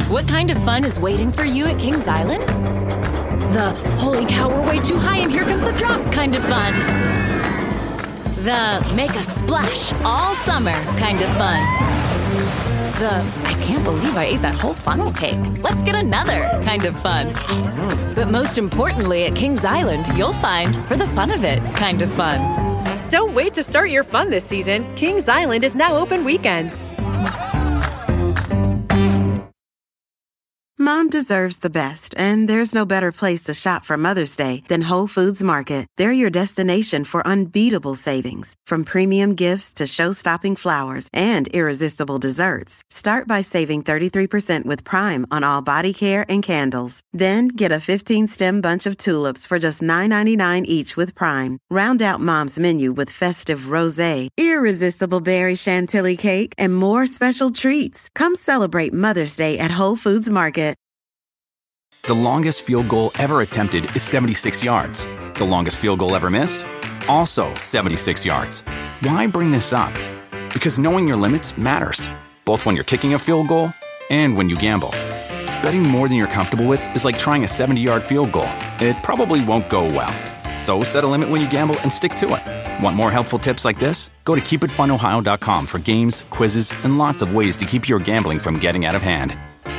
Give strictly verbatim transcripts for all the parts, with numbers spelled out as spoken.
What kind of fun is waiting for you at Kings Island? The holy cow, we're way too high and here comes the drop kind of fun. The make a splash all summer kind of fun. The I can't believe I ate that whole funnel cake. Let's get another kind of fun. But most importantly, at Kings Island, you'll find for the fun of it kind of fun. Don't wait to start your fun this season. Kings Island is now open weekends. Mom deserves the best, and there's no better place to shop for Mother's Day than Whole Foods Market. They're your destination for unbeatable savings, from premium gifts to show-stopping flowers and irresistible desserts. Start by saving thirty-three percent with Prime on all body care and candles. Then get a fifteen-stem bunch of tulips for just nine ninety-nine each with Prime. Round out Mom's menu with festive rosé, irresistible berry chantilly cake, and more special treats. Come celebrate Mother's Day at Whole Foods Market. The longest field goal ever attempted is seventy-six yards. The longest field goal ever missed? Also seventy-six yards. Why bring this up? Because knowing your limits matters, both when you're kicking a field goal and when you gamble. Betting more than you're comfortable with is like trying a seventy-yard field goal. It probably won't go well. So set a limit when you gamble and stick to it. Want more helpful tips like this? Go to keep it fun ohio dot com for games, quizzes, and lots of ways to keep your gambling from getting out of hand.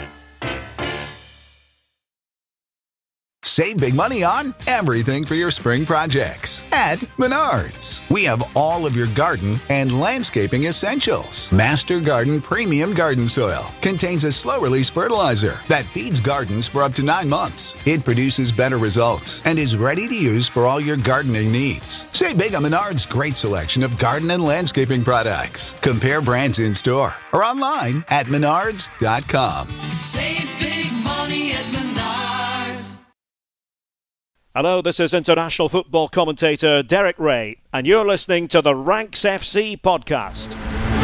Save big money on everything for your spring projects at Menards. We have all of your garden and landscaping essentials. Master Garden Premium Garden Soil contains a slow-release fertilizer that feeds gardens for up to nine months. It produces better results and is ready to use for all your gardening needs. Save big on Menards' great selection of garden and landscaping products. Compare brands in-store or online at menards dot com. Save big money at Menards. Hello, this is international football commentator Derek Ray, and you're listening to the Ranks F C podcast.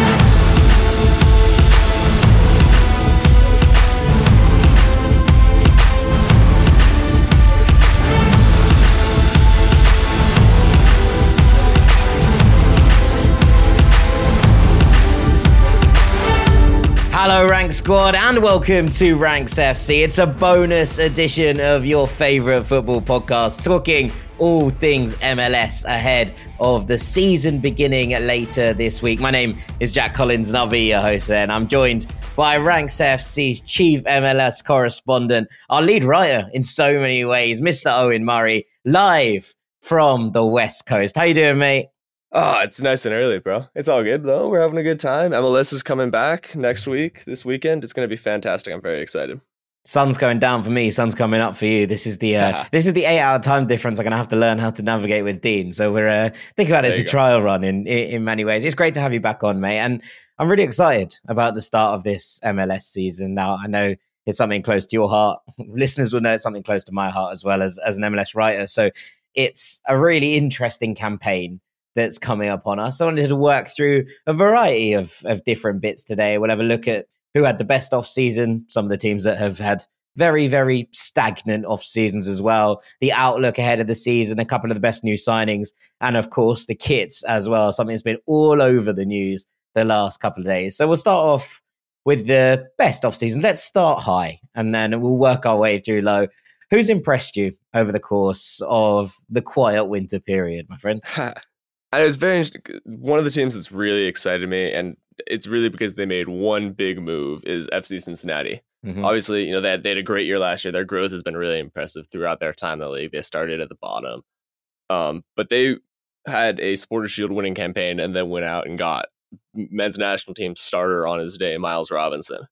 Hello Rank Squad and welcome to Ranks F C. It's a bonus edition of your favourite football podcast, talking all things M L S ahead of the season beginning later this week. My name is Jack Collins and I'll be your host there, and I'm joined by Ranks F C's chief M L S correspondent, our lead writer in so many ways, Mister Owen Murray, live from the West Coast. How you doing, mate? Oh, it's nice and early, bro. It's all good, though. We're having a good time. M L S is coming back next week, this weekend. It's going to be fantastic. I'm very excited. Sun's going down for me. Sun's coming up for you. This is the uh, this is the eight-hour time difference I'm going to have to learn how to navigate with Dean. So we're uh, thinking about it as a go. trial run in, in in many ways. It's great to have you back on, mate. And I'm really excited about the start of this M L S season. Now, I know it's something close to your heart. Listeners will know it's something close to my heart as well as, as an M L S writer. So it's a really interesting campaign that's coming up on us. So I wanted to work through a variety of, of different bits today. We'll have a look at who had the best off season, some of the teams that have had very, very stagnant off seasons as well, the outlook ahead of the season, a couple of the best new signings, and of course the kits as well, something that's been all over the news the last couple of days. So we'll start off with the best off season. Let's start high and then we'll work our way through low. Who's impressed you over the course of the quiet winter period, my friend? And it was very interesting. One of the teams that's really excited me, and it's really because they made one big move, is F C Cincinnati. Mm-hmm. Obviously, you know, they had, they had a great year last year. Their growth has been really impressive throughout their time in the league. They started at the bottom. Um, but they had a Supporters Shield winning campaign and then went out and got men's national team starter on his day, Miles Robinson.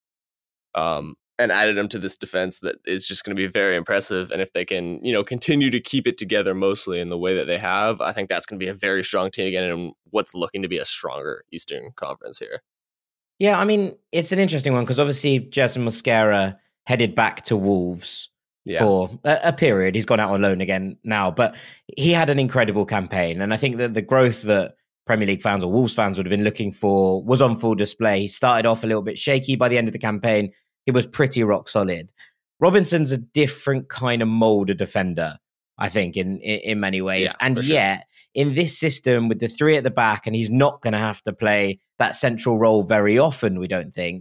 Um, and added him to this defense that is just going to be very impressive. And if they can, you know, continue to keep it together mostly in the way that they have, I think that's going to be a very strong team again in what's looking to be a stronger Eastern Conference here. Yeah, I mean, it's an interesting one because obviously Jason Mosquera headed back to Wolves yeah. for a, a period. He's gone out on loan again now, but he had an incredible campaign. And I think that the growth that Premier League fans or Wolves fans would have been looking for was on full display. He started off a little bit shaky. By the end of the campaign, he was pretty rock solid. Robinson's a different kind of mold of defender, I think, in, in, in many ways. Yeah, and yet, sure. in this system with the three at the back, and he's not going to have to play that central role very often, we don't think,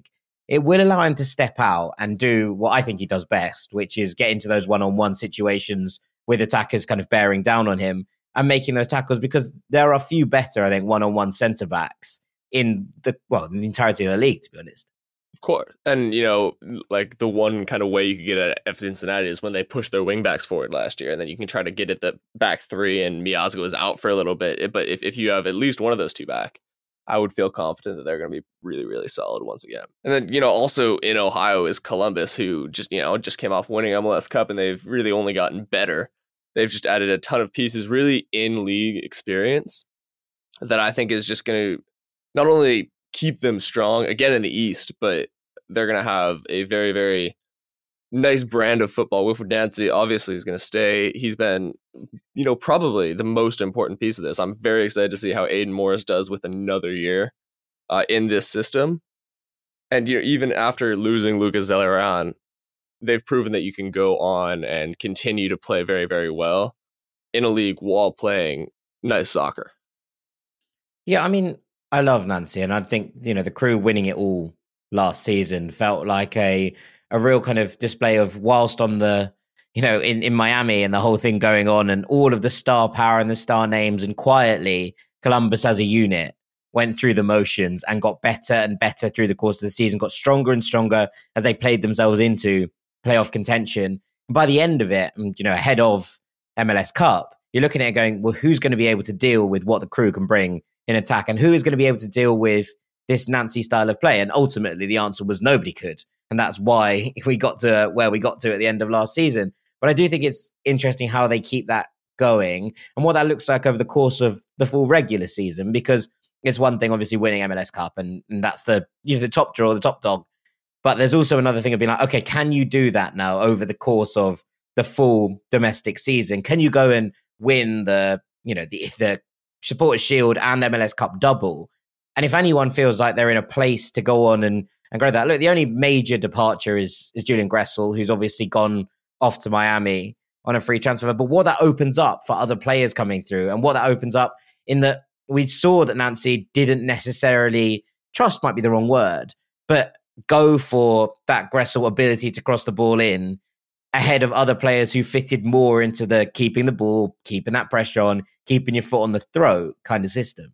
it will allow him to step out and do what I think he does best, which is get into those one-on-one situations with attackers kind of bearing down on him and making those tackles, because there are a few better, I think, one-on-one centre-backs in the, well, in the entirety of the league, to be honest. Of course. And, you know, like the one kind of way you could get at F C Cincinnati is when they pushed their wingbacks forward last year, and then you can try to get at the back three, and Miazga was out for a little bit. But if, if you have at least one of those two back, I would feel confident that they're going to be really, really solid once again. And then, you know, also in Ohio is Columbus, who just, you know, just came off winning M L S Cup, and they've really only gotten better. They've just added a ton of pieces, really in league experience that I think is just going to not only keep them strong again in the East, but they're going to have a very, very nice brand of football. Wilfred Nancy obviously is going to stay. He's been, you know, probably the most important piece of this. I'm very excited to see how Aiden Morris does with another year uh, in this system. And, you know, even after losing Lucas Zelleran, they've proven that you can go on and continue to play very, very well in a league while playing nice soccer. Yeah, I mean, I love Nancy, and I think, you know, the Crew winning it all last season felt like a a real kind of display of, whilst on the, you know, in, in Miami and the whole thing going on and all of the star power and the star names, and quietly Columbus as a unit went through the motions and got better and better through the course of the season, got stronger and stronger as they played themselves into playoff contention. And by the end of it, you know, ahead of M L S Cup, you're looking at it going, well, who's going to be able to deal with what the Crew can bring in attack, and who is going to be able to deal with this Nancy style of play? And ultimately the answer was nobody could. And that's why we got to where we got to at the end of last season. But I do think it's interesting how they keep that going and what that looks like over the course of the full regular season, because it's one thing obviously winning M L S Cup, and, and that's the, you know, the top draw, the top dog. But there's also another thing of being like, okay, can you do that now over the course of the full domestic season? Can you go and win the, you know, the, the Supporters Shield and M L S Cup double? And if anyone feels like they're in a place to go on and, and grow that, look, the only major departure is, is Julian Gressel, who's obviously gone off to Miami on a free transfer. But what that opens up for other players coming through, and what that opens up in that we saw that Nancy didn't necessarily, trust might be the wrong word, but go for that Gressel ability to cross the ball in ahead of other players who fitted more into the keeping the ball, keeping that pressure on, keeping your foot on the throat kind of system.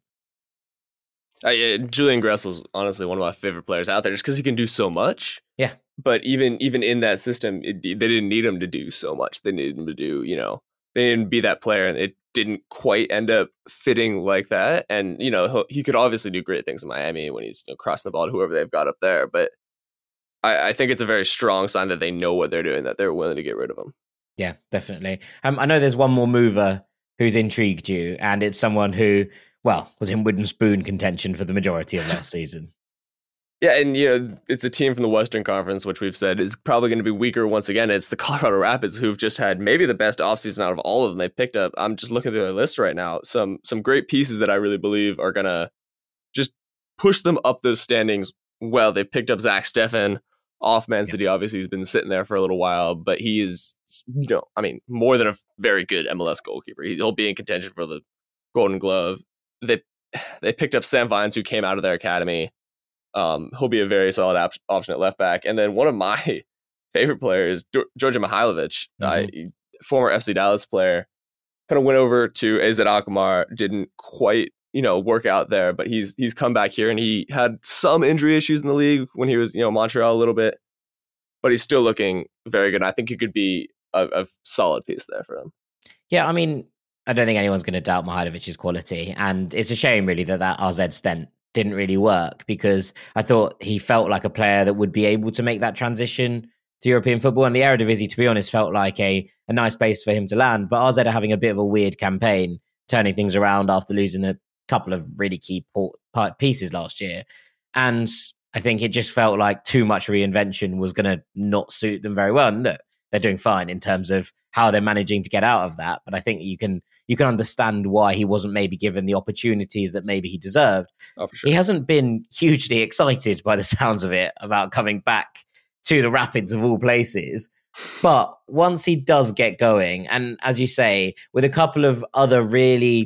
Uh, yeah, Julian Gressel's honestly one of my favorite players out there, just because he can do so much. Yeah. But even even in that system, it, they didn't need him to do so much. They needed him to do, you know, they didn't be that player, and it didn't quite end up fitting like that. And, you know, he could obviously do great things in Miami when he's, you know, crossing the ball to whoever they've got up there. But I, I think it's a very strong sign that they know what they're doing, that they're willing to get rid of him. Yeah, definitely. Um, I know there's one more mover who's intrigued you, and it's someone who, well, was in wooden spoon contention for the majority of last season. Yeah, and, you know, it's a team from the Western Conference, which we've said is probably going to be weaker once again. It's the Colorado Rapids, who've just had maybe the best offseason out of all of them. They picked up, I'm just looking through their list right now, some some great pieces that I really believe are going to just push them up those standings. Well, they picked up Zach Steffen off Man City. Obviously, he's been sitting there for a little while, but he is, you know, I mean, more than a very good M L S goalkeeper. He'll be in contention for the Golden Glove. They, they picked up Sam Vines, who came out of their academy. Um, he'll be a very solid op- option at left back. And then one of my favorite players, Georgia Mihailovic, mm-hmm. uh, former F C Dallas player, kind of went over to A Z Alkmaar, didn't quite, you know, work out there, but he's he's come back here, and he had some injury issues in the league when he was, you know, Montreal a little bit, but he's still looking very good. I think he could be a, a solid piece there for him. Yeah, I mean, I don't think anyone's going to doubt Mihailovic's quality, and it's a shame really that that R Z stint didn't really work, because I thought he felt like a player that would be able to make that transition to European football, and the Eredivisie, to be honest, felt like a, a nice base for him to land. But R Z are having a bit of a weird campaign, turning things around after losing a couple of really key pieces last year. And I think it just felt like too much reinvention was going to not suit them very well. And look, they're doing fine in terms of how they're managing to get out of that. But I think you can you can understand why he wasn't maybe given the opportunities that maybe he deserved. Oh, for sure. He hasn't been hugely excited by the sounds of it about coming back to the Rapids of all places. But once he does get going, and as you say, with a couple of other really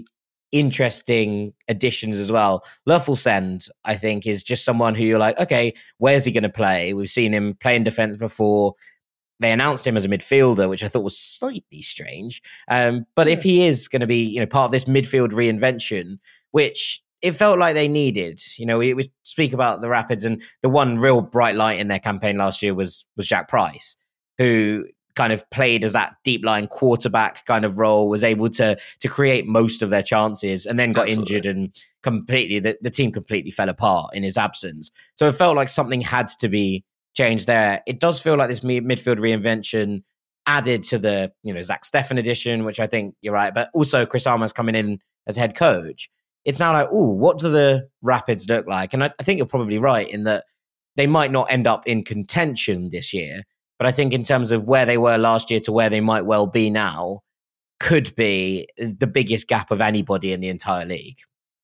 interesting additions as well. Löffelsend, I think, is just someone who you're like, okay, where's he going to play? We've seen him play in defense before. They announced him as a midfielder, which I thought was slightly strange. Um, but yeah. if he is going to be, you know, part of this midfield reinvention, which it felt like they needed, you know, we, we speak about the Rapids, and the one real bright light in their campaign last year was was Jack Price, who kind of played as that deep line quarterback kind of role, was able to to create most of their chances, and then got Absolutely. injured and completely the, the team completely fell apart in his absence. So it felt like something had to be changed there. It does feel like this midfield reinvention added to the, you know, Zach Steffen edition, which I think you're right, but also Chris Armas coming in as head coach. It's now like, oh, what do the Rapids look like? And I, I think you're probably right in that they might not end up in contention this year, but I think in terms of where they were last year to where they might well be now, could be the biggest gap of anybody in the entire league.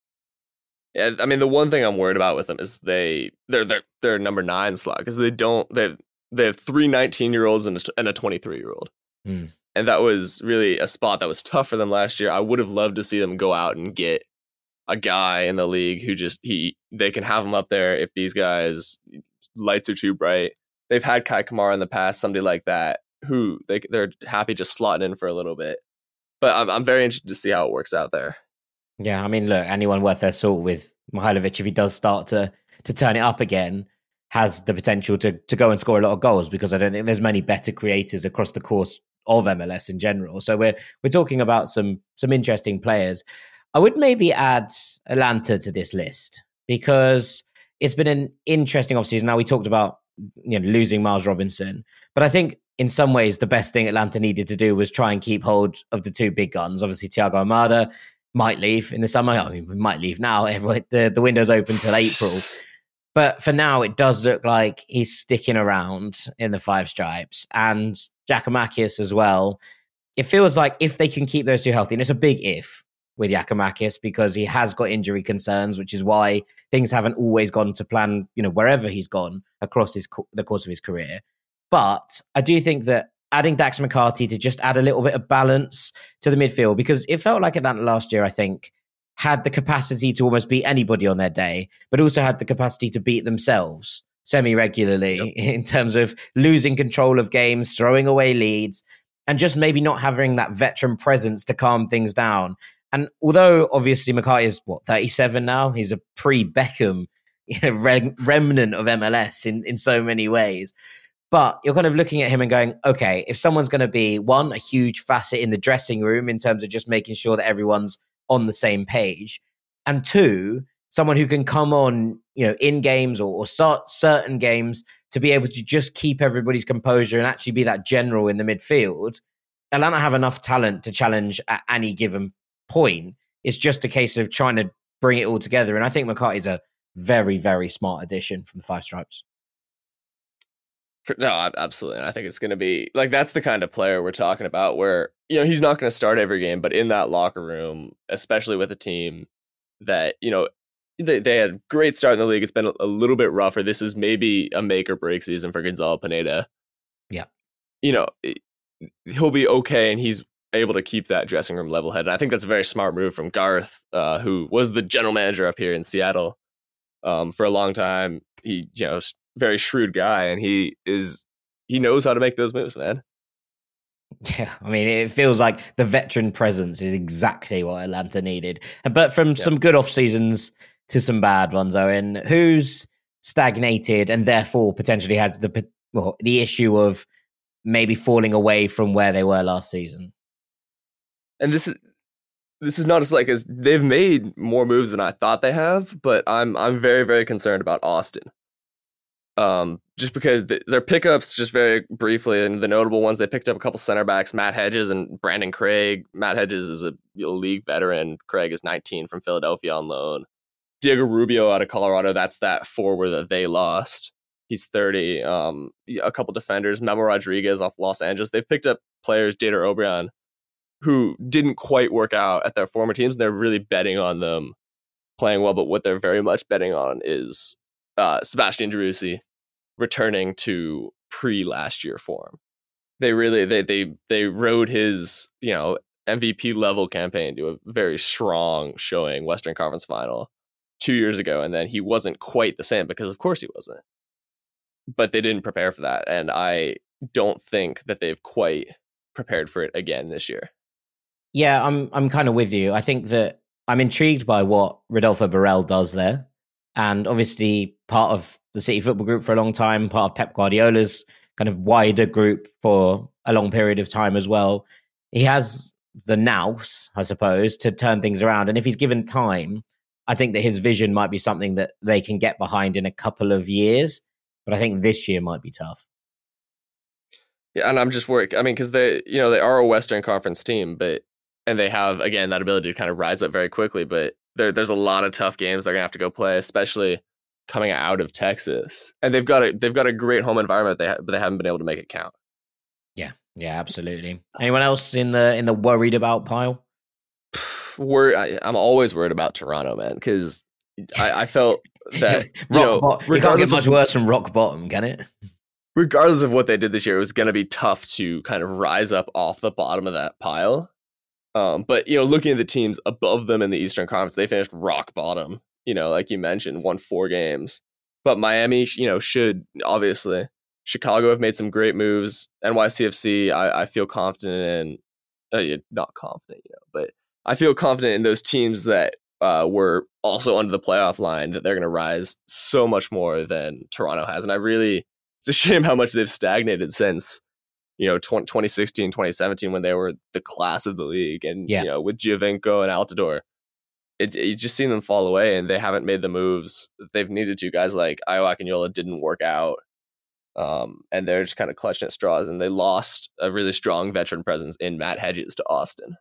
Yeah, I mean, the one thing I'm worried about with them is they they're they're they're number nine slot, because they don't they have, they have three nineteen year olds and a, and a twenty-three year old, mm. and that was really a spot that was tough for them last year. I would have loved to see them go out and get a guy in the league who just he they can have him up there if these guys lights are too bright. They've had Kai Kamara in the past, somebody like that, who they they're happy just slotting in for a little bit. But I'm I'm very interested to see how it works out there. Yeah, I mean, look, anyone worth their salt with Mihailovic, if he does start to to turn it up again, has the potential to to go and score a lot of goals, because I don't think there's many better creators across the course of M L S in general. So we're we're talking about some some interesting players. I would maybe add Atlanta to this list, because it's been an interesting offseason. Now, we talked about, you know, losing Miles Robinson, but I think in some ways the best thing Atlanta needed to do was try and keep hold of the two big guns. Obviously, Thiago Almada might leave in the summer. I mean, we might leave now. The, the window's open till April. But for now, it does look like he's sticking around in the Five Stripes. And Giakoumakis as well. It feels like if they can keep those two healthy, and it's a big if with Giakoumakis, because he has got injury concerns, which is why things haven't always gone to plan, you know, wherever he's gone across his the course of his career. But I do think that adding Dax McCarty to just add a little bit of balance to the midfield, because it felt like Atlanta last year, I think, had the capacity to almost beat anybody on their day, but also had the capacity to beat themselves semi-regularly yep. in terms of losing control of games, throwing away leads, and just maybe not having that veteran presence to calm things down. And although obviously McCarty is, what, thirty-seven now? He's a pre-Beckham, you know, rem- remnant of M L S in, in so many ways. But you're kind of looking at him and going, okay, if someone's going to be, one, a huge facet in the dressing room in terms of just making sure that everyone's on the same page, and two, someone who can come on, you know, in games or, or start certain games to be able to just keep everybody's composure and actually be that general in the midfield, Atlanta have enough talent to challenge at any given point. It's just a case of trying to bring it all together. And I think McCarty's a very, very smart addition from the Five Stripes. No, absolutely. And I think it's going to be like, that's the kind of player we're talking about where, you know, he's not going to start every game, but in that locker room, especially with a team that, you know, they, they had a great start in the league. It's been a little bit rougher. This is maybe a make or break season for Gonzalo Pineda. Yeah. You know, he'll be okay. And he's able to keep that dressing room level headed. I think that's a very smart move from Garth, uh, who was the general manager up here in Seattle um, for a long time. He, you know, very shrewd guy, and he is he knows how to make those moves, man. Yeah, I mean, it feels like the veteran presence is exactly what Atlanta needed. But from yeah. some good off seasons to some bad ones, Owen, who's stagnated and therefore potentially has the well, the issue of maybe falling away from where they were last season? And this is this is not as like as they've made more moves than I thought they have, but I'm I'm very very concerned about Austin. Um, just because the, their pickups, just very briefly, and the notable ones, they picked up a couple center backs, Matt Hedges and Brandon Craig. Matt Hedges is a you know, league veteran. Craig is nineteen from Philadelphia on loan. Diego Rubio out of Colorado, that's that forward that they lost. He's thirty. Um, a couple defenders, Memo Rodriguez off Los Angeles. They've picked up players, Jader Obrian, who didn't quite work out at their former teams. They're really betting on them playing well, but what they're very much betting on is uh, Sebastian Driussi returning to pre last year form. They really they they they rode his you know M V P level campaign to a very strong showing Western Conference final two years ago, and then he wasn't quite the same because of course he wasn't. But they didn't prepare for that, and I don't think that they've quite prepared for it again this year. Yeah, I'm I'm kind of with you. I think that I'm intrigued by what Rodolfo Borrell does there. And obviously part of the City Football Group for a long time, part of Pep Guardiola's kind of wider group for a long period of time as well. He has the nous, I suppose, to turn things around. And if he's given time, I think that his vision might be something that they can get behind in a couple of years. But I think this year might be tough. Yeah, and I'm just worried. I mean, because they, you know, they are a Western Conference team, but and they have, again, that ability to kind of rise up very quickly. But there, there's a lot of tough games they're gonna have to go play, especially coming out of Texas. And they've got a they've got a great home environment, they ha- but they haven't been able to make it count. Yeah, yeah, absolutely. Anyone else in the in the worried about pile? We're, I, I'm always worried about Toronto, man, because I, I felt that rock you know, bo- it can't get much of, worse from rock bottom, can it? Regardless of what they did this year, it was going to be tough to kind of rise up off the bottom of that pile. Um, but, you know, looking at the teams above them in the Eastern Conference, they finished rock bottom, you know, like you mentioned, won four games. But Miami, you know, should, obviously. Chicago have made some great moves. N Y C F C, I, I feel confident in, uh, not confident, you know, but I feel confident in those teams that uh, were also under the playoff line, that they're going to rise so much more than Toronto has. And I really, it's a shame how much they've stagnated since, you know, twenty sixteen, twenty seventeen, when they were the class of the league. And, yeah. you know, with Giovinco and Altidore, it, it just seen them fall away, and they haven't made the moves that they've needed to. Guys like Ayo Akinyola didn't work out. Um, and they're just kind of clutching at straws, and they lost a really strong veteran presence in Matt Hedges to Austin.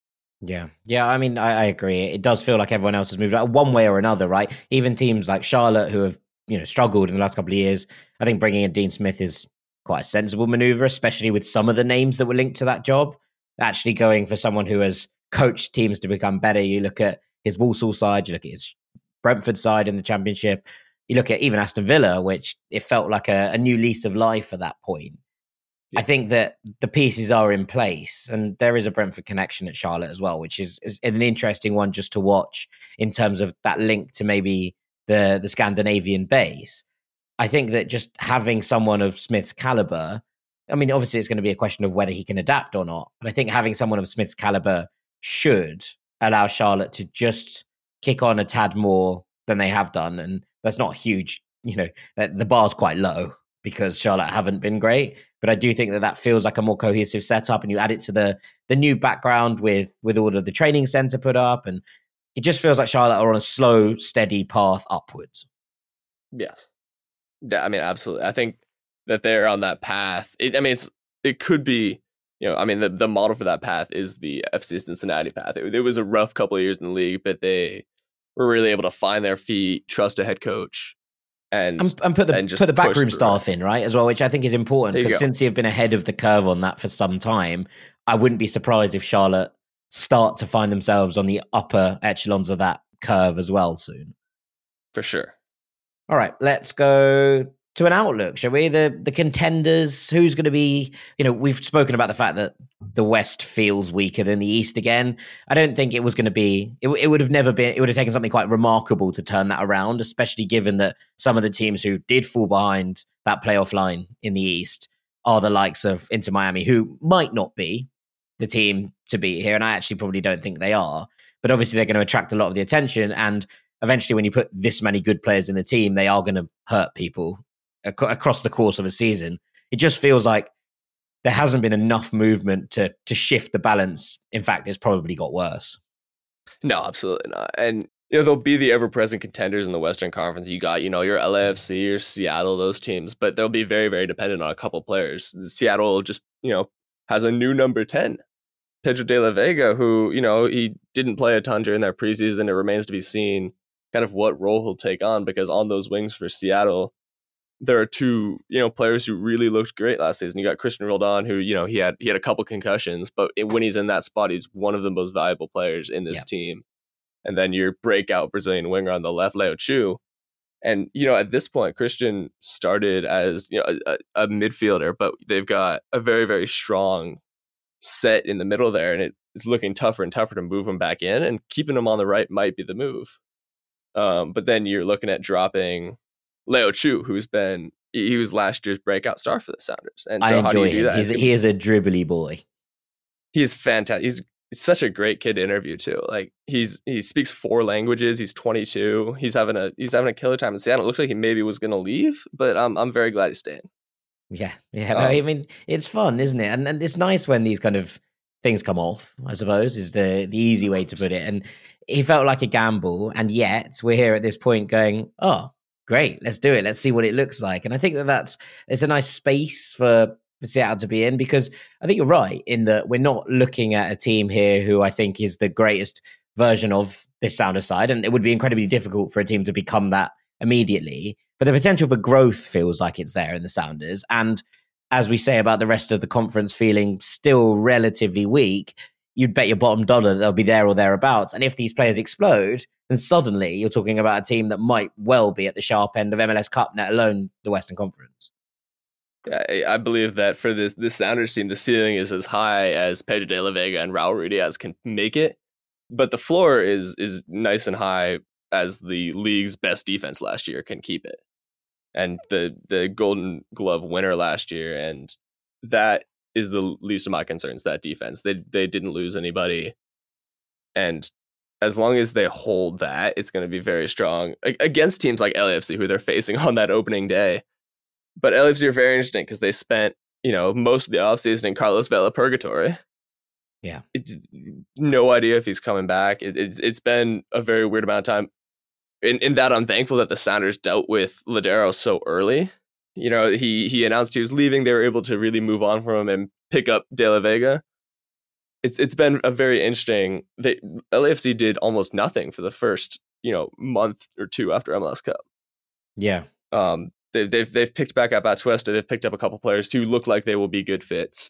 Yeah. Yeah. I mean, I, I agree. It does feel like everyone else has moved out one way or another, right? Even teams like Charlotte, who have, you know, struggled in the last couple of years. I think bringing in Dean Smith is quite a sensible maneuver, especially with some of the names that were linked to that job. Actually going for someone who has coached teams to become better. You look at his Walsall side, you look at his Brentford side in the Championship. You look at even Aston Villa, which it felt like a, a new lease of life at that point. Yeah. I think that the pieces are in place, and there is a Brentford connection at Charlotte as well, which is, is an interesting one just to watch in terms of that link to maybe the, the Scandinavian base. I think that just having someone of Smith's caliber, I mean, obviously it's going to be a question of whether he can adapt or not, but I think having someone of Smith's caliber should allow Charlotte to just kick on a tad more than they have done. And that's not huge, you know, the bar's quite low because Charlotte haven't been great. But I do think that that feels like a more cohesive setup, and you add it to the the new background with with all of the training center put up, and it just feels like Charlotte are on a slow, steady path upwards. Yes. Yeah, I mean, absolutely. I think that they're on that path. It, I mean, it's it could be, you know, I mean, the, the model for that path is the F C Cincinnati path. It, it was a rough couple of years in the league, but they were really able to find their feet, trust a head coach, and and, and put the and put the backroom staff in, right, as well, which I think is important, because since you've been ahead of the curve on that for some time, I wouldn't be surprised if Charlotte start to find themselves on the upper echelons of that curve as well soon. For sure. All right, let's go to an outlook, shall we? The the contenders, who's going to be, you know, we've spoken about the fact that the West feels weaker than the East again. I don't think it was going to be, it, it would have never been, it would have taken something quite remarkable to turn that around, especially given that some of the teams who did fall behind that playoff line in the East are the likes of Inter Miami, who might not be the team to beat here. And I actually probably don't think they are, but obviously they're going to attract a lot of the attention. And eventually when you put this many good players in the team, they are going to hurt people across the course of a season. It just feels like there hasn't been enough movement to to shift the balance. In fact, it's probably got worse. No, absolutely not. And you know, they'll be the ever-present contenders in the Western Conference. You got, you know, your L A F C, your Seattle, those teams, but they'll be very, very dependent on a couple players. Seattle just, you know, has a new number ten, Pedro de la Vega, who, you know, he didn't play a ton during their preseason. It remains to be seen kind of what role he'll take on, because on those wings for Seattle, there are two, you know, players who really looked great last season. You got Christian Roldan, who, you know, he had he had a couple concussions, but it, when he's in that spot, he's one of the most valuable players in this yeah. team. And then your breakout Brazilian winger on the left, Leo Chu. And, you know, at this point, Christian started as, you know, a, a midfielder, but they've got a very, very strong set in the middle there. And it it's looking tougher and tougher to move him back in, and keeping him on the right might be the move. Um, but then you're looking at dropping Leo Chu, who's been he was last year's breakout star for the Sounders. And so I how do you enjoy do him. that? He's, he is a dribbly boy. He's fantastic. He's such a great kid to interview too. Like he's he speaks four languages. He's twenty-two. He's having a he's having a killer time in Seattle. It looked like he maybe was going to leave, but I'm I'm very glad he's staying. Yeah, yeah. Um, no, I mean, it's fun, isn't it? And and it's nice when these kind of things come off, I suppose, is the the easy way to put it. And he felt like a gamble, and yet we're here at this point going, oh, great, let's do it. Let's see what it looks like. And I think that that's it's a nice space for, for Seattle to be in, because I think you're right in that we're not looking at a team here who I think is the greatest version of this Sounder side, and it would be incredibly difficult for a team to become that immediately. But the potential for growth feels like it's there in the Sounders. And as we say about the rest of the conference feeling still relatively weak, you'd bet your bottom dollar that they'll be there or thereabouts. And if these players explode, then suddenly you're talking about a team that might well be at the sharp end of M L S Cup, let alone the Western Conference. I, I believe that for this this Sounders team, the ceiling is as high as Pedro de la Vega and Raul Ruidiaz can make it, but the floor is is nice and high as the league's best defense last year can keep it. And the the Golden Glove winner last year, and that is the least of my concerns, that defense. They they didn't lose anybody. And as long as they hold that, it's going to be very strong against teams like L A F C, who they're facing on that opening day. But L A F C are very interesting because they spent, you know, most of the offseason in Carlos Vela purgatory. Yeah. It's no idea if he's coming back. It, it's It's been a very weird amount of time. In, in that, I'm thankful that the Sounders dealt with Ladero so early. You know, he he announced he was leaving. They were able to really move on from him and pick up De La Vega. It's it's been a very interesting. They, L A F C did almost nothing for the first, you know, month or two after M L S Cup. Yeah. Um. They've they've they've picked back up Atuesta. They've picked up a couple players who look like they will be good fits.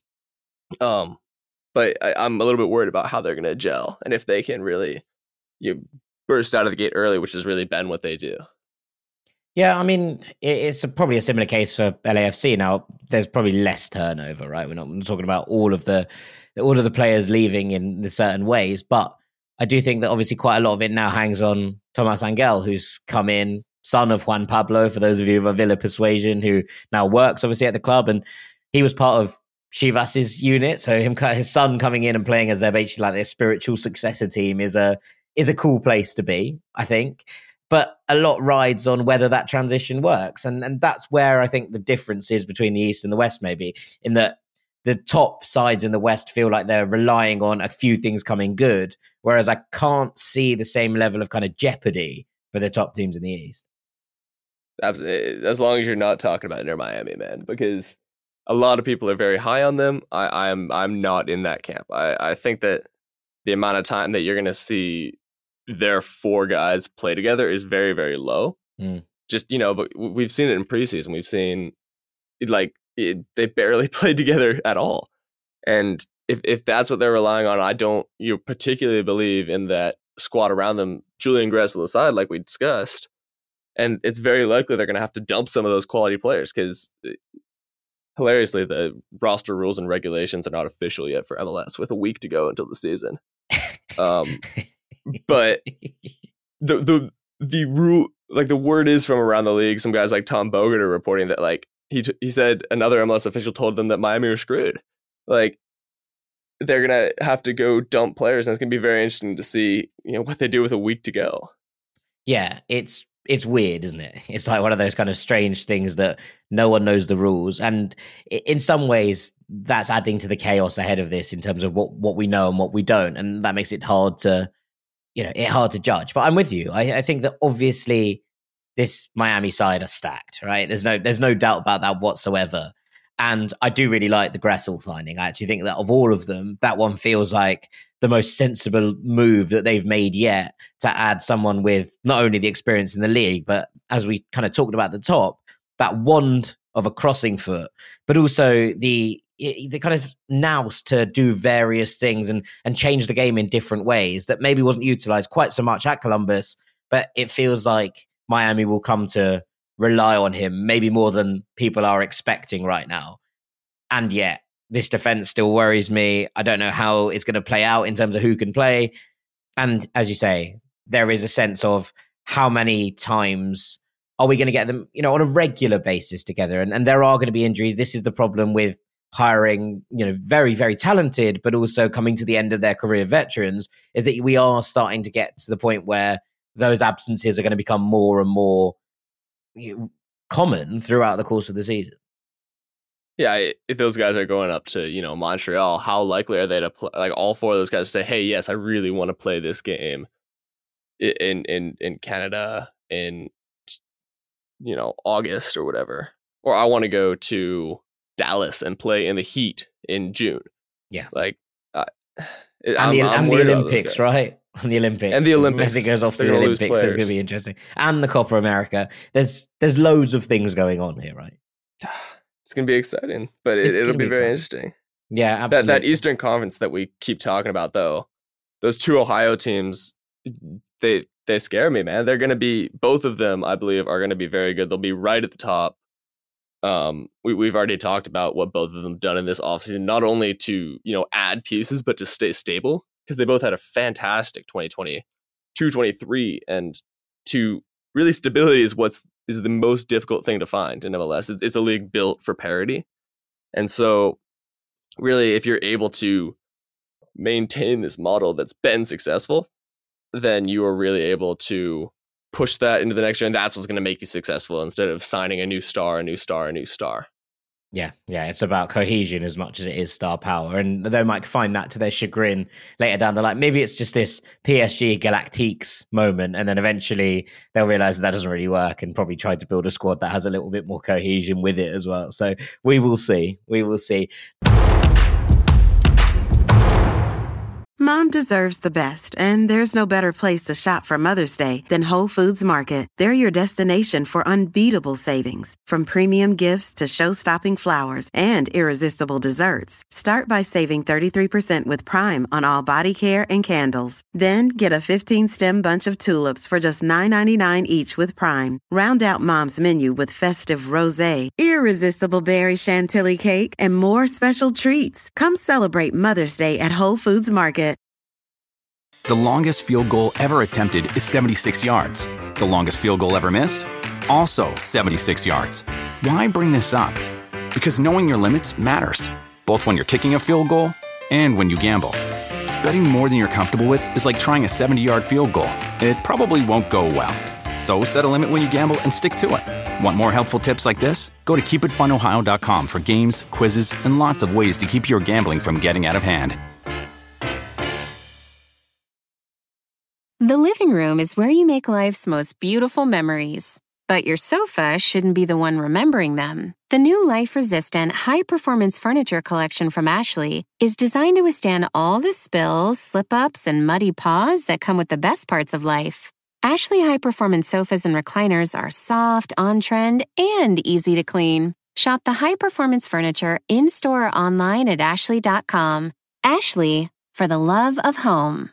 Um, but I, I'm a little bit worried about how they're going to gel and if they can really you know, burst out of the gate early, which has really been what they do. Yeah, I mean, it's a, probably a similar case for L A F C. Now, there's probably less turnover, right? We're not talking about all of the all of the players leaving in the certain ways, but I do think that obviously quite a lot of it now hangs on Tomas Angel, who's come in, son of Juan Pablo, for those of you of a Villa persuasion, who now works obviously at the club, and he was part of Chivas's unit. So him, his son coming in and playing as their basically like their spiritual successor team is a is a cool place to be, I think. But a lot rides on whether that transition works. And, and that's where I think the difference is between the East and the West, maybe, in that the top sides in the West feel like they're relying on a few things coming good, whereas I can't see the same level of kind of jeopardy for the top teams in the East. Absolutely. As long as you're not talking about Inter Miami, man, because a lot of people are very high on them. I, I'm I'm not in that camp. I, I think that the amount of time that you're going to see their four guys play together is very, very low. Mm. Just, you know, but we've seen it in preseason. We've seen like it, they barely played together at all. And if, if that's what they're relying on, I don't you particularly believe in that squad around them, Julian Gressel aside, like we discussed. And it's very likely they're going to have to dump some of those quality players because hilariously, the roster rules and regulations are not official yet for M L S with a week to go until the season. Um, But the the the rule, like the word is from around the league. Some guys like Tom Bogert are reporting that like he t- he said another M L S official told them that Miami were screwed. Like they're gonna have to go dump players, and it's gonna be very interesting to see you know what they do with a week to go. Yeah, it's it's weird, isn't it? It's like one of those kind of strange things that no one knows the rules, and in some ways that's adding to the chaos ahead of this in terms of what what we know and what we don't, and that makes it hard to. You know, it's hard to judge, but I'm with you. I, I think that obviously this Miami side are stacked, right? There's no, there's no doubt about that whatsoever. And I do really like the Gressel signing. I actually think that of all of them, that one feels like the most sensible move that they've made yet to add someone with not only the experience in the league, but as we kind of talked about at the top, that wand of a crossing foot, but also the the kind of nous to do various things and and change the game in different ways that maybe wasn't utilized quite so much at Columbus, but it feels like Miami will come to rely on him maybe more than people are expecting right now. And yet this defense still worries me. I don't know how it's going to play out in terms of who can play. And as you say, there is a sense of how many times are we going to get them, you know, on a regular basis together? And, and there are going to be injuries. This is the problem with hiring, you know, very, very talented, but also coming to the end of their career veterans, is that we are starting to get to the point where those absences are going to become more and more you know, common throughout the course of the season. Yeah, if those guys are going up to, you know, Montreal, how likely are they to play? Like all four of those guys say, "Hey, yes, I really want to play this game in in in Canada in, you know, August or whatever, or I want to go to Dallas and play in the Heat in June." Yeah, like uh, and I'm, the, I'm and the Olympics, right? And the Olympics, and the Olympics. Messi goes off to the Olympics. So it's going to be interesting, and the Copa America. There's there's loads of things going on here, right? It's going to be exciting, but it, it'll be, be very interesting. Yeah, absolutely. That, that Eastern Conference that we keep talking about, though, those two Ohio teams, they they scare me, man. They're going to be, both of them, I believe, are going to be very good. They'll be right at the top. Um, we, we've already talked about what both of them done in this offseason, not only to, you know, add pieces, but to stay stable, because they both had a fantastic twenty twenty-two twenty-three, and to really stability is what's is the most difficult thing to find in M L S. It's, it's a league built for parity. And so really, if you're able to maintain this model that's been successful, then you are really able to push that into the next year. And that's what's going to make you successful instead of signing a new star, a new star, a new star. Yeah, yeah, it's about cohesion as much as it is star power. And they might find that to their chagrin later down the line. Maybe it's just this P S G Galactiques moment, and then eventually they'll realize that doesn't really work and probably try to build a squad that has a little bit more cohesion with it as well. So we will see. We will see. Mom deserves the best, and there's no better place to shop for Mother's Day than Whole Foods Market. They're your destination for unbeatable savings, from premium gifts to show-stopping flowers and irresistible desserts. Start by saving thirty-three percent with Prime on all body care and candles. Then get a fifteen-stem bunch of tulips for just nine ninety-nine each with Prime. Round out Mom's menu with festive rosé, irresistible berry chantilly cake, and more special treats. Come celebrate Mother's Day at Whole Foods Market. The longest field goal ever attempted is seventy-six yards. The longest field goal ever missed? Also seventy-six yards. Why bring this up? Because knowing your limits matters, both when you're kicking a field goal and when you gamble. Betting more than you're comfortable with is like trying a seventy-yard field goal. It probably won't go well. So set a limit when you gamble and stick to it. Want more helpful tips like this? Go to keep it fun ohio dot com for games, quizzes, and lots of ways to keep your gambling from getting out of hand. The living room is where you make life's most beautiful memories. But your sofa shouldn't be the one remembering them. The new life-resistant, high-performance furniture collection from Ashley is designed to withstand all the spills, slip-ups, and muddy paws that come with the best parts of life. Ashley high-performance sofas and recliners are soft, on-trend, and easy to clean. Shop the high-performance furniture in-store or online at ashley dot com. Ashley, for the love of home.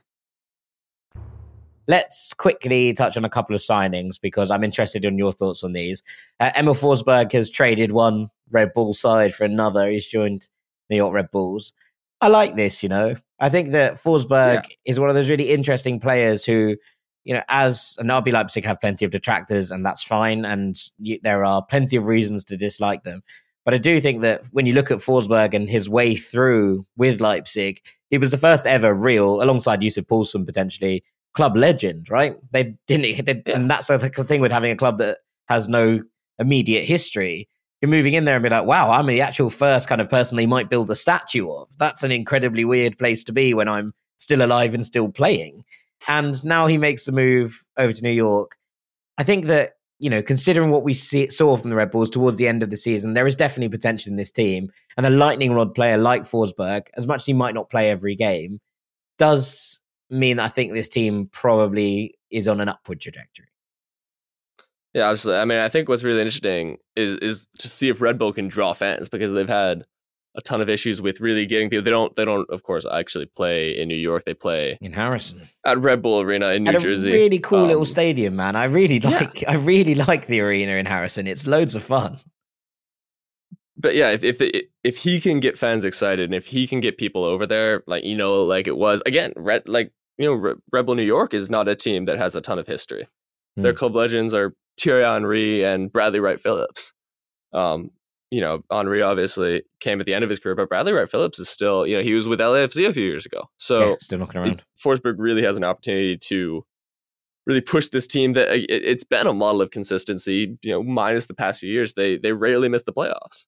Let's quickly touch on a couple of signings because I'm interested in your thoughts on these. Uh, Emil Forsberg has traded one Red Bull side for another. He's joined New York Red Bulls. I like this, you know. I think that Forsberg yeah. is one of those really interesting players who, you know, as an R B Leipzig have plenty of detractors, and that's fine. And you, there are plenty of reasons to dislike them. But I do think that when you look at Forsberg and his way through with Leipzig, he was the first ever real, alongside Yusuf Poulsen potentially, club legend, right? They didn't, they, yeah. and that's the thing with having a club that has no immediate history. You're moving in there and be like, wow, I'm the actual first kind of person they might build a statue of. That's an incredibly weird place to be when I'm still alive and still playing. And now he makes the move over to New York. I think that, you know, considering what we see, saw from the Red Bulls towards the end of the season, there is definitely potential in this team. And a lightning rod player like Forsberg, as much as he might not play every game, does mean I think this team probably is on an upward trajectory. Yeah, absolutely. I mean, I think what's really interesting is is to see if Red Bull can draw fans, because they've had a ton of issues with really getting people. They don't, they don't, of course, actually play in New York. They play in Harrison at Red Bull Arena in New at Jersey. A really cool um, little stadium, man. I really like. Yeah. I really like the arena in Harrison. It's loads of fun. but yeah, if if the, if he can get fans excited and if he can get people over there, like you know, like it was again, Red, like you know, Re- Red Bull New York is not a team that has a ton of history. Mm. Their club legends are Thierry Henry and Bradley Wright Phillips. Um, you know, Henry obviously came at the end of his career, but Bradley Wright Phillips is still, you know, he was with L A F C a few years ago. So yeah, still knocking around. Forsberg really has an opportunity to really push this team that it, it's been a model of consistency, you know, minus the past few years. They they rarely miss the playoffs.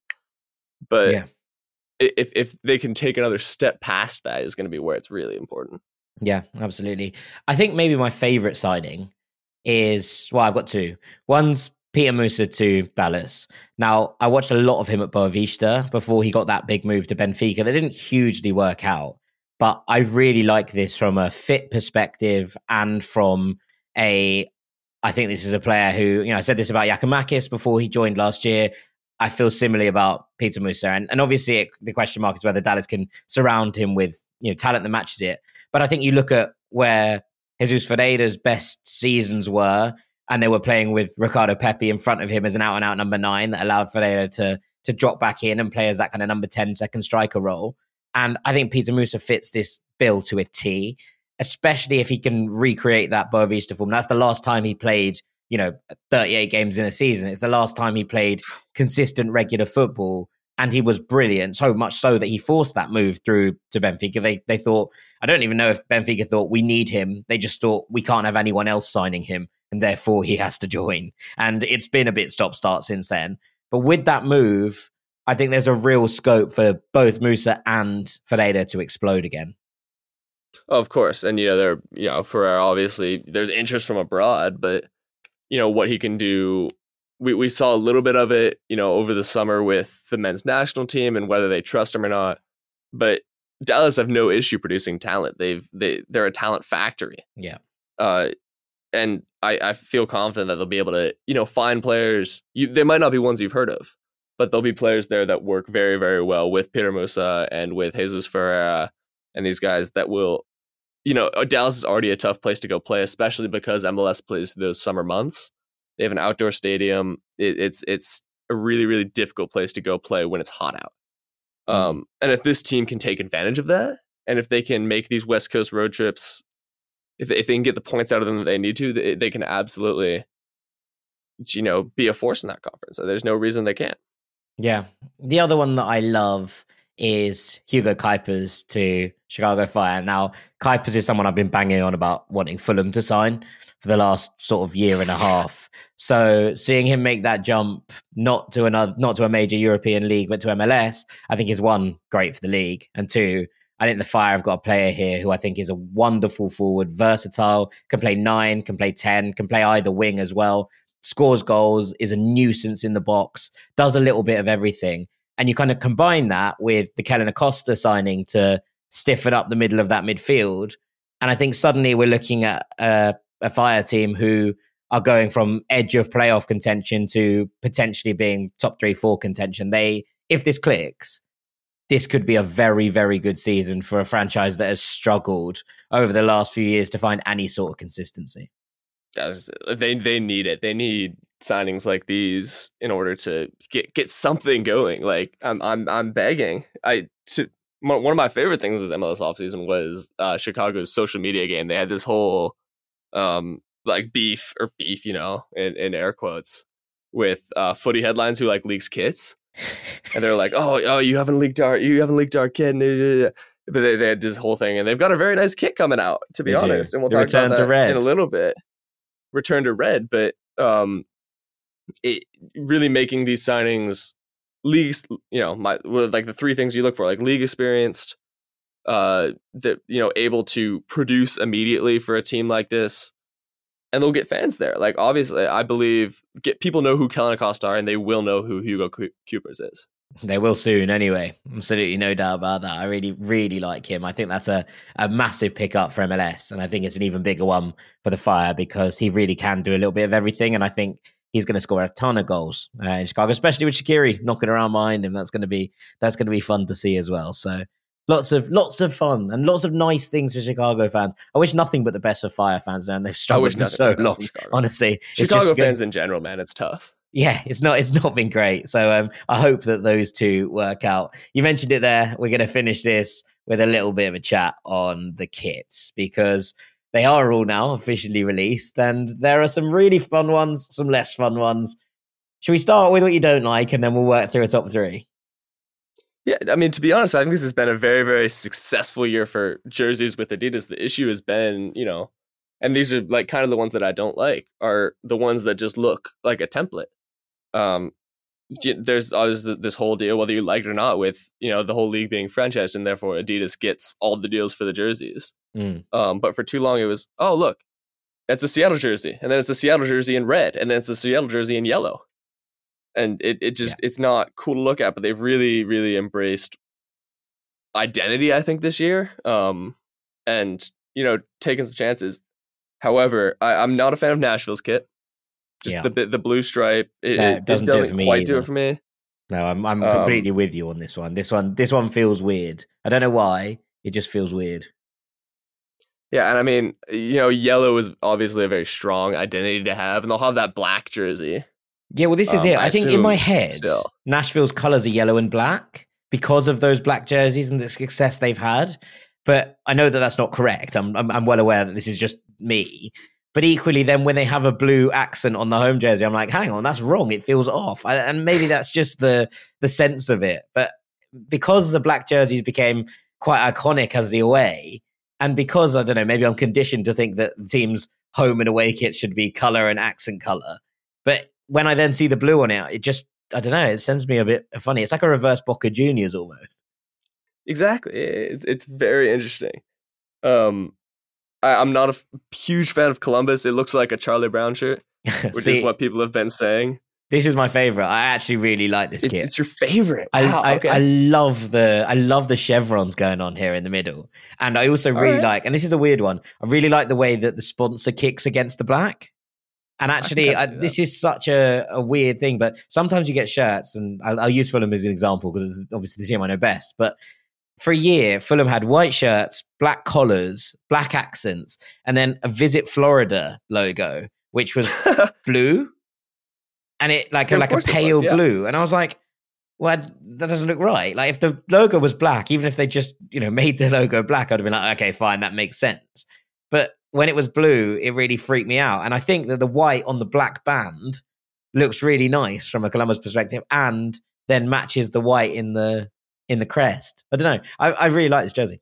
But yeah. if if they can take another step past that is going to be where it's really important. Yeah, absolutely. I think maybe my favorite signing is, well, I've got two. One's Peter Musa to Dallas. Now, I watched a lot of him at Boavista before he got that big move to Benfica. That didn't hugely work out, but I really like this from a fit perspective and from a, I think this is a player who, you know, I said this about Giakoumakis before he joined last year. I feel similarly about Peter Musa. And, and obviously it, the question mark is whether Dallas can surround him with, you know, talent that matches it. But I think you look at where Jesus Ferreira's best seasons were, and they were playing with Ricardo Pepi in front of him as an out-and-out number nine that allowed Ferreira to, to drop back in and play as that kind of number ten second striker role. And I think Peter Musa fits this bill to a T, especially if he can recreate that Boavista form. That's the last time he played, you know, thirty-eight games in a season. It's the last time he played consistent, regular football, and he was brilliant, so much so that he forced that move through to Benfica. They they thought, I don't even know if Benfica thought we need him. They just thought we can't have anyone else signing him, and therefore he has to join. And it's been a bit stop-start since then. But with that move, I think there's a real scope for both Musa and Ferreira to explode again. Oh, of course. And, you know, there, you know, Ferreira, obviously, there's interest from abroad, but, you know, what he can do, we, we saw a little bit of it, you know, over the summer with the men's national team and whether they trust him or not. But Dallas have no issue producing talent. They've, they, they're a talent factory. Yeah. Uh, and I, I feel confident that they'll be able to, you know, find players. You, they might not be ones you've heard of, but there'll be players there that work very, very well with Peter Musa and with Jesus Ferreira and these guys that will, you know, Dallas is already a tough place to go play, especially because M L S plays those summer months. They have an outdoor stadium. It, it's it's a really, really difficult place to go play when it's hot out. Mm. Um, and if this team can take advantage of that, and if they can make these West Coast road trips, if, if they can get the points out of them that they need to, they, they can absolutely, you know, be a force in that conference. So there's no reason they can't. Yeah. The other one that I love is Hugo Kuipers to Chicago Fire. Now, Kuipers is someone I've been banging on about wanting Fulham to sign for the last sort of year and a half. So seeing him make that jump, not to another, not to a major European league, but to M L S, I think is one, great for the league. And two, I think the Fire have got a player here who I think is a wonderful forward, versatile, can play nine, can play ten, can play either wing as well, scores goals, is a nuisance in the box, does a little bit of everything. And you kind of combine that with the Kellen Acosta signing to stiffen up the middle of that midfield. And I think suddenly we're looking at a, a Fire team who are going from edge of playoff contention to potentially being top three, four contention. They, if this clicks, this could be a very, very good season for a franchise that has struggled over the last few years to find any sort of consistency. That's, they they need it. They need signings like these in order to get get something going. Like I'm I'm I'm begging. I to, one of my favorite things this M L S offseason was uh, Chicago's social media game. They had this whole um like beef or beef, you know, in, in air quotes, with uh, footy headlines who like leaks kits. And they're like, oh, oh, you haven't leaked our, you haven't leaked our kid. But they, they had this whole thing, and they've got a very nice kit coming out, to be they honest. Do. And we'll the talk about that red. in a little bit. Return to red, but um, it really making these signings leagues, you know, my like the three things you look for, like league experienced, uh, that you know, able to produce immediately for a team like this. And they'll get fans there. Like, obviously, I believe get people know who Kellen Acosta are, and they will know who Hugo Kuipers is. They will soon anyway. Absolutely no doubt about that. I really, really like him. I think that's a, a massive pickup for M L S. And I think it's an even bigger one for the Fire because he really can do a little bit of everything. And I think he's going to score a ton of goals uh, in Chicago, especially with Shaqiri knocking around behind him. That's going to be that's going to be fun to see as well. So Lots of lots of fun and lots of nice things for Chicago fans. I wish nothing but the best for Fire fans, and they've struggled for so long. For honestly, Chicago fans in general, man, it's tough. Yeah, it's not it's not been great. So um, I hope that those two work out. You mentioned it there. We're going to finish this with a little bit of a chat on the kits because they are all now officially released, and there are some really fun ones, some less fun ones. Should we start with what you don't like, and then we'll work through a top three? Yeah, I mean, to be honest, I think this has been a very, very successful year for jerseys with Adidas. The issue has been, you know, and these are like kind of the ones that I don't like, are the ones that just look like a template. Um, there's always this whole deal, whether you like it or not, with, you know, the whole league being franchised, and therefore Adidas gets all the deals for the jerseys. Mm. Um, but for too long, it was, oh, look, that's a Seattle jersey, and then it's a Seattle jersey in red, and then it's a Seattle jersey in yellow. And it, it just, yeah. it's not cool to look at, but they've really, really embraced identity, I think, this year. Um, and, you know, taking some chances. However, I, I'm not a fan of Nashville's kit. Just yeah. the the blue stripe, it, no, it doesn't, it doesn't do it quite either. do it for me. No, I'm I'm um, completely with you on this one. This one, this one feels weird. I don't know why. It just feels weird. Yeah, and I mean, you know, yellow is obviously a very strong identity to have, and they'll have that black jersey. Yeah, well, this is um, it. I, I think in my head, still. Nashville's colors are yellow and black because of those black jerseys and the success they've had. But I know that that's not correct. I'm I'm, I'm well aware that this is just me. But equally, then when they have a blue accent on the home jersey, I'm like, hang on, that's wrong. It feels off. I, and maybe that's just the the sense of it. But because the black jerseys became quite iconic as the away, and because, I don't know, maybe I'm conditioned to think that the team's home and away kit should be color and accent color. But when I then see the blue on it, it just, I don't know, it sends me a bit funny. It's like a reverse Boca Juniors almost. Exactly. It's, it's very interesting. Um, I, I'm not a f- huge fan of Columbus. It looks like a Charlie Brown shirt, which See, is what people have been saying. This is my favorite. I actually really like this it's, kit. It's your favorite. I, wow, I, okay. I love the I love the chevrons going on here in the middle, and I also really right. like. And this is a weird one. I really like the way that the sponsor kicks against the black. And actually, I I, this is such a, a weird thing. But sometimes you get shirts, and I'll, I'll use Fulham as an example because it's obviously the team I know best. But for a year, Fulham had white shirts, black collars, black accents, and then a Visit Florida logo, which was blue. And it like, yeah, like a pale was, yeah. blue. And I was like, well, that doesn't look right. Like if the logo was black, even if they just, you know, made the logo black, I'd have been like, okay, fine, that makes sense. But when it was blue, it really freaked me out. And I think that the white on the black band looks really nice from a Columbus perspective, and then matches the white in the in the crest. I don't know. I, I really like this jersey.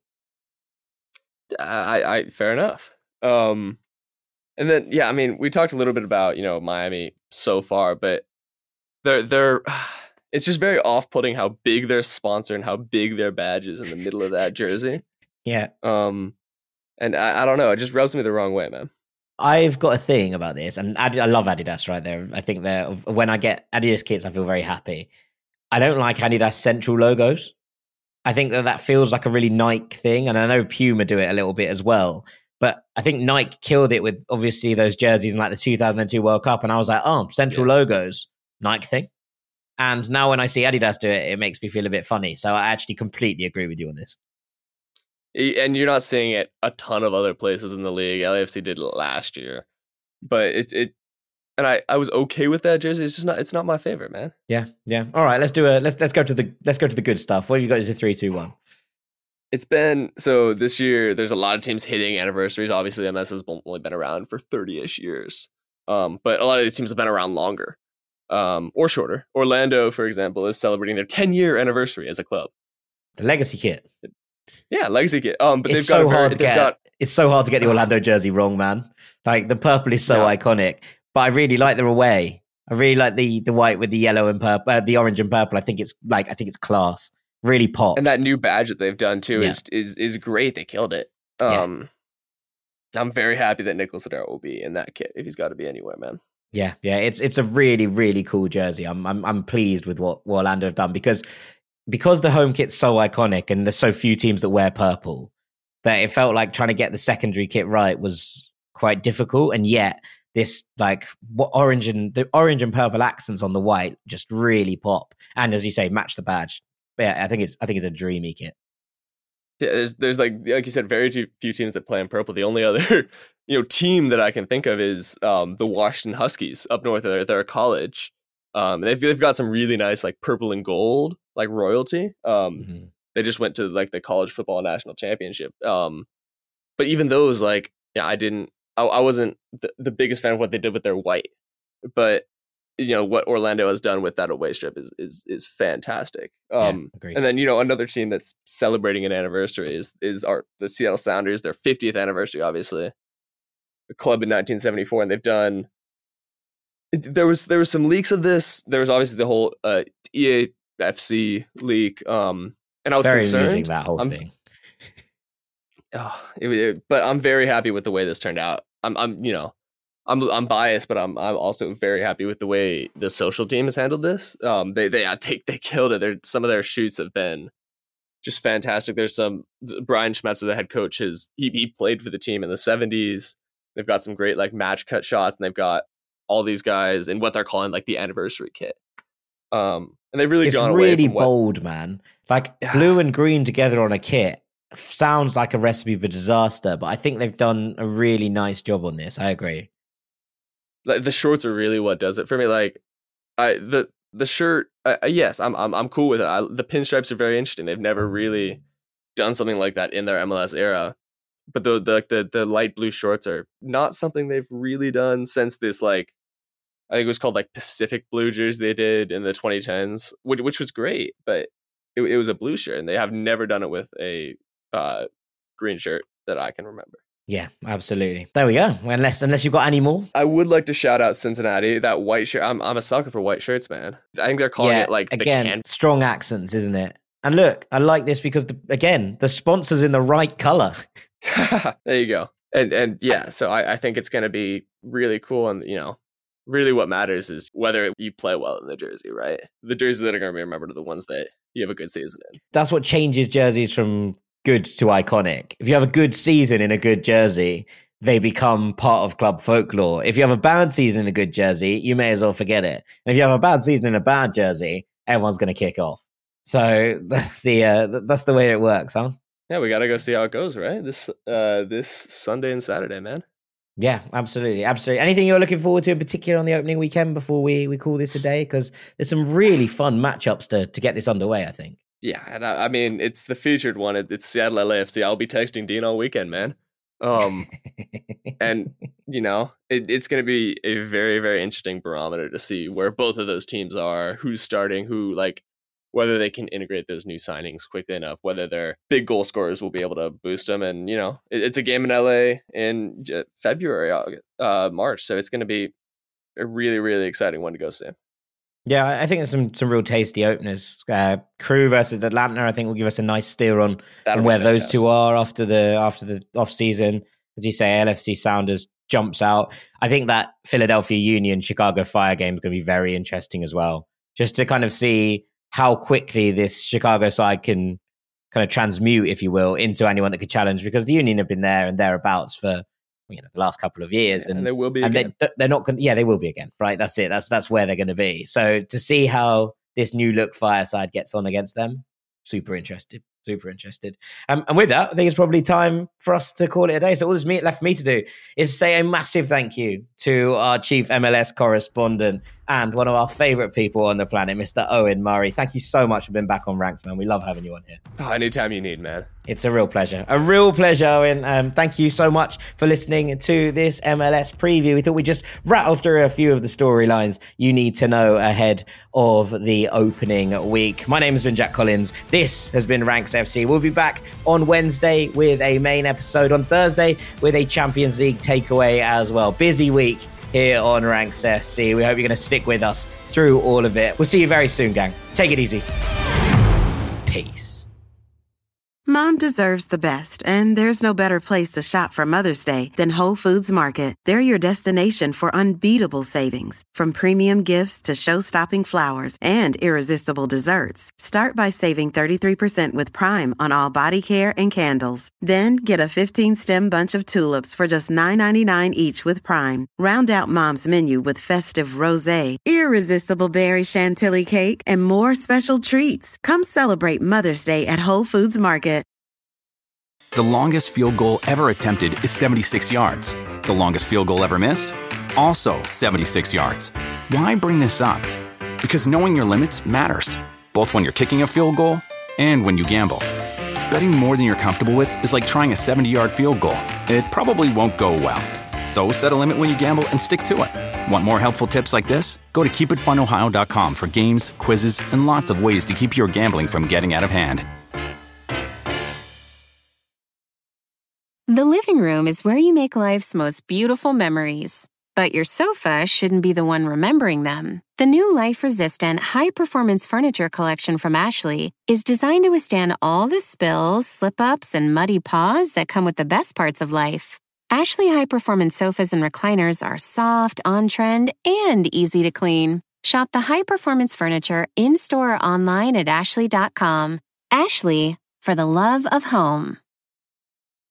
I, I fair enough. Um, and then yeah, I mean, we talked a little bit about, you know, Miami so far, but they're they're it's just very off-putting how big their sponsor and how big their badge is in the middle of that jersey. Yeah. Um, and I, I don't know, it just rubs me the wrong way, man. I've got a thing about this, and Adi- I love Adidas right there. I think they're when I get Adidas kits, I feel very happy. I don't like Adidas central logos. I think that that feels like a really Nike thing, and I know Puma do it a little bit as well. But I think Nike killed it with obviously those jerseys in like the two thousand two World Cup, and I was like, oh, central yeah. logos, Nike thing. And now when I see Adidas do it, it makes me feel a bit funny. So I actually completely agree with you on this. And you're not seeing it a ton of other places in the league. L A F C did it last year, but it it and I, I was okay with that jersey. It's just not it's not my favorite, man. Yeah, yeah. All right, let's do a let's let's go to the let's go to the good stuff. What have you got? Is a three, two, one? It's been so this year. There's a lot of teams hitting anniversaries. Obviously, M S has only been around for thirty-ish years, um, but a lot of these teams have been around longer, um, or shorter. Orlando, for example, is celebrating their ten-year anniversary as a club. The legacy kit. Yeah, legacy kit. Um, but it's they've so got hard to get. Got, it's so hard to get the Orlando jersey wrong, man. Like the purple is so yeah. iconic, but I really like the away. I really like the the white with the yellow and purple, uh, the orange and purple. I think it's like I think it's class. Really pop. And that new badge that they've done too yeah. is is is great. They killed it. Um, yeah. I'm very happy that Nicolas Adaro will be in that kit if he's got to be anywhere, man. Yeah, yeah. It's it's a really really cool jersey. I'm I'm I'm pleased with what, what Orlando have done because. Because the home kit's so iconic and there's so few teams that wear purple, that it felt like trying to get the secondary kit right was quite difficult. And yet this like what orange and the orange and purple accents on the white just really pop. And as you say, match the badge. But yeah, I think it's I think it's a dreamy kit. Yeah, there's there's like like you said, very few teams that play in purple. The only other you know team that I can think of is um, the Washington Huskies up north. They're, they're a college. Um, they've they've got some really nice like purple and gold like royalty. Um, mm-hmm. They just went to like the college football national championship. Um, but even those, like, yeah, I didn't. I, I wasn't the, the biggest fan of what they did with their white, but you know what Orlando has done with that away strip is is is fantastic. Um, yeah, and then you know another team that's celebrating an anniversary is is our the Seattle Sounders, their fiftieth anniversary, obviously. A club in nineteen seventy-four, and they've done. There was there was some leaks of this. There was obviously the whole uh, E A F C leak, um, and I was very concerned. Very that whole I'm, thing. Oh, it, it, but I'm very happy with the way this turned out. I'm, I'm, you know, I'm, I'm biased, but I'm, I'm also very happy with the way the social team has handled this. Um, they, they, I think they killed it. They're, some of their shoots have been just fantastic. There's some Brian Schmetzer, the head coach, his he, he played for the team in the seventies. They've got some great like match cut shots, and they've got all these guys in what they're calling like the anniversary kit. Um, and they've really it's gone really away from bold, what, man. Like yeah. blue and green together on a kit sounds like a recipe for disaster, but I think they've done a really nice job on this. I agree. Like the shorts are really what does it for me. Like, I the the shirt. Uh, yes, I'm I'm I'm cool with it. I, the pinstripes are very interesting. They've never really done something like that in their M L S era. But the the the, the light blue shorts are not something they've really done since this like. I think it was called like Pacific Blue jersey they did in the twenty tens, which which was great, but it, it was a blue shirt, and they have never done it with a uh, green shirt that I can remember. Yeah, absolutely. There we go. Unless unless you've got any more, I would like to shout out Cincinnati. That white shirt. I'm I'm a sucker for white shirts, man. I think they're calling yeah, it like again the can- strong accents, isn't it? And look, I like this because the, again, the sponsor's in the right color. There you go. And and yeah, so I, I think it's going to be really cool, and you know. Really what matters is whether you play well in the jersey, right? The jerseys that are going to be remembered are the ones that you have a good season in. That's what changes jerseys from good to iconic. If you have a good season in a good jersey, they become part of club folklore. If you have a bad season in a good jersey, you may as well forget it. And if you have a bad season in a bad jersey, everyone's going to kick off. So that's the uh, that's the way it works, huh? Yeah, we got to go see how it goes, right? This uh, this Sunday and Saturday, man. Yeah, absolutely. Absolutely. Anything you're looking forward to in particular on the opening weekend before we, we call this a day? Because there's some really fun matchups to, to get this underway, I think. Yeah, and I, I mean, it's the featured one. It, it's Seattle L A F C. I'll be texting Dean all weekend, man. Um, and, you know, it, it's going to be a very, very interesting barometer to see where both of those teams are, who's starting, who, like, whether they can integrate those new signings quickly enough, whether their big goal scorers will be able to boost them. And, you know, it, it's a game in L A in February, uh, March. So it's going to be a really, really exciting one to go see. Yeah, I think there's some some real tasty openers. Uh, Crew versus Atlanta, I think will give us a nice steer on, on where those two are after the after the off season. As you say, L F C Sounders jumps out. I think that Philadelphia Union Chicago Fire game is going to be very interesting as well. Just to kind of see how quickly this Chicago side can kind of transmute, if you will, into anyone that could challenge, because the Union have been there and thereabouts for you know the last couple of years, yeah, and, and they will be. And again. they, they're not going. Yeah, they will be again. Right, that's it. That's that's where they're going to be. So to see how this new look Fire side gets on against them, super interested. Super interested. Um, and with that, I think it's probably time for us to call it a day. So all that's left for me to do is say a massive thank you to our chief M L S correspondent and one of our favorite people on the planet, Mister Owen Murray. Thank you so much for being back on Ranks, man. We love having you on here. Oh, anytime you need, man. It's a real pleasure. A real pleasure, Owen. Um, thank you so much for listening to this M L S preview. We thought we'd just rattle through a few of the storylines you need to know ahead of the opening week. My name has been Jack Collins. This has been Ranks F C. We'll be back on Wednesday with a main episode, on Thursday with a Champions League takeaway as well. Busy week here on Ranks F C. We hope you're going to stick with us through all of it. We'll see you very soon, gang. Take it easy. Peace. Mom deserves the best, and there's no better place to shop for Mother's Day than Whole Foods Market. They're your destination for unbeatable savings, from premium gifts to show-stopping flowers and irresistible desserts. Start by saving thirty-three percent with Prime on all body care and candles. Then get a fifteen-stem bunch of tulips for just nine ninety-nine each with Prime. Round out Mom's menu with festive rosé, irresistible berry chantilly cake, and more special treats. Come celebrate Mother's Day at Whole Foods Market. The longest field goal ever attempted is seventy-six yards. The longest field goal ever missed? Also seventy-six yards. Why bring this up? Because knowing your limits matters, both when you're kicking a field goal and when you gamble. Betting more than you're comfortable with is like trying a seventy-yard field goal. It probably won't go well. So set a limit when you gamble and stick to it. Want more helpful tips like this? Go to keep it fun ohio dot com for games, quizzes, and lots of ways to keep your gambling from getting out of hand. The living room is where you make life's most beautiful memories. But your sofa shouldn't be the one remembering them. The new life-resistant, high-performance furniture collection from Ashley is designed to withstand all the spills, slip-ups, and muddy paws that come with the best parts of life. Ashley high-performance sofas and recliners are soft, on-trend, and easy to clean. Shop the high-performance furniture in-store or online at ashley dot com. Ashley, for the love of home.